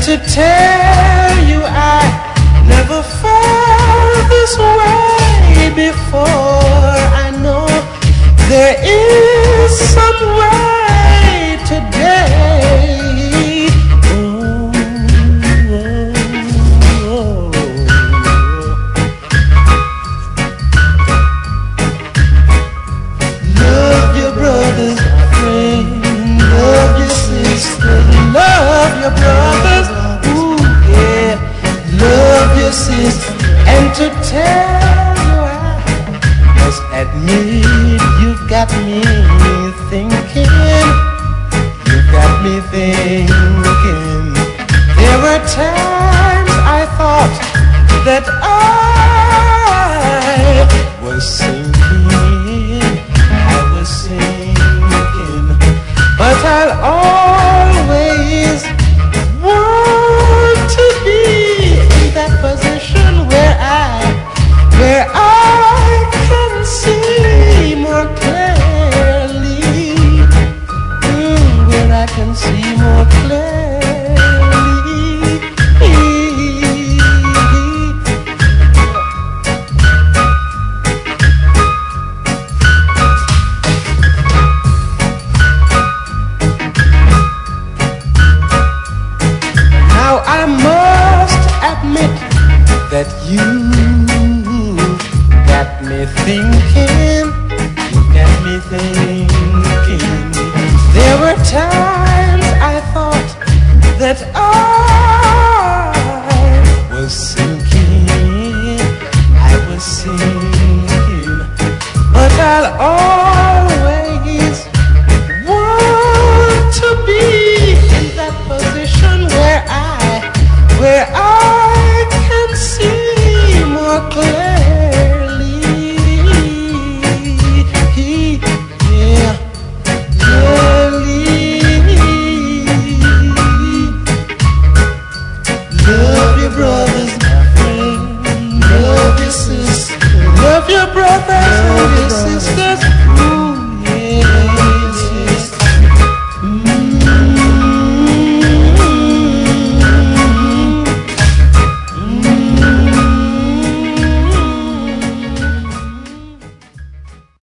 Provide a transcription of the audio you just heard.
to tell you I never felt this way before. I know there is some way today. Love your brothers, friend. Love your sisters. Love your brothers. Ooh, yeah. Love your sisters. And to tell you I must admit you've got me thinking. You've got me thinking. There were times I thought that I was sinking. I was sinking. But I'll always want to be in that position where I can see more clearly, where I can see more clearly. Now I must admit that you got me thinking, you got me thinking. There were times I thought that I was sinking, I was sinking. But I'll always want to be in that position where I can see more clearly. Yeah, clearly. Love your brothers, my friend. Love your sister. Love your brother.